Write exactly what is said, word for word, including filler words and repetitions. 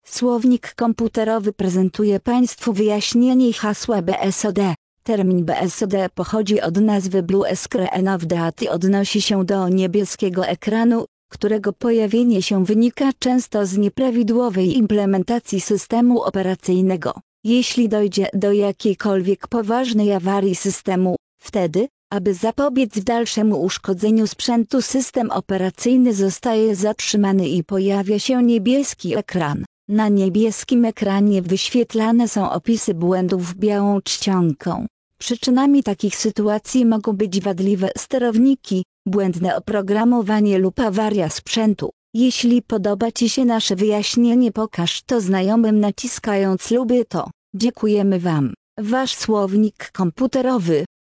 Słownik komputerowy prezentuje Państwu wyjaśnienie hasła B S O D. Termin B S O D pochodzi od nazwy Blue Screen of Death i odnosi się do niebieskiego ekranu, którego pojawienie się wynika często z nieprawidłowej implementacji systemu operacyjnego. Jeśli dojdzie do jakiejkolwiek poważnej awarii systemu, wtedy, aby zapobiec dalszemu uszkodzeniu sprzętu, system operacyjny zostaje zatrzymany i pojawia się niebieski ekran. Na niebieskim ekranie wyświetlane są opisy błędów białą czcionką. Przyczynami takich sytuacji mogą być wadliwe sterowniki, błędne oprogramowanie lub awaria sprzętu. Jeśli podoba Ci się nasze wyjaśnienie, pokaż to znajomym naciskając lubię to. Dziękujemy Wam. Wasz słownik komputerowy.